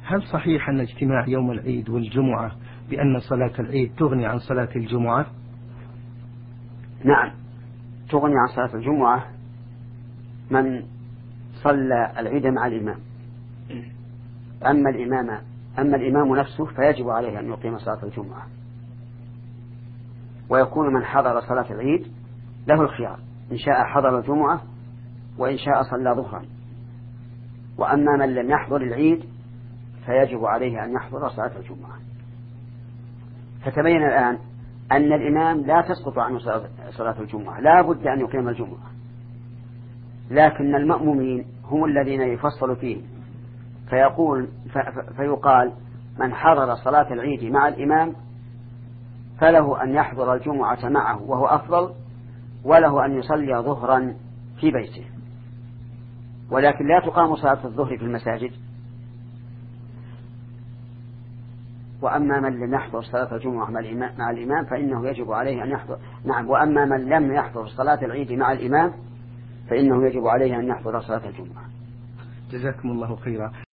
هل صحيح أن اجتماع يوم العيد والجمعة بأن صلاة العيد تغني عن صلاة الجمعة؟ نعم، تغني عن صلاة الجمعة من صلى العيد مع الإمام. أما الإمام نفسه فيجب عليه أن يقيم صلاة الجمعة، ويكون من حضر صلاة العيد له الخيار، إن شاء حضر الجمعة وإن شاء صلى ظهرا. وأما من لم يحضر العيد فيجب عليه أن يحضر صلاة الجمعة. فتبين الآن أن الإمام لا تسقط عنه صلاة الجمعة، لا بد أن يقيم الجمعة، لكن المأمومين هم الذين يفصل فيه، فيقال من حضر صلاة العيد مع الإمام فله أن يحضر الجمعة معه وهو أفضل، وله أن يصلي ظهرا في بيته، ولكن لا تقام صلاة الظهر في المساجد. وأما من لم يحضر صلاة الجمعة مع الإمام فإنه يجب عليه أن يحضر. نعم، وأما من لم يحضر صلاة العيد مع الإمام فإنه يجب عليه أن يحضر صلاة الجمعة. جزاكم الله خيرا.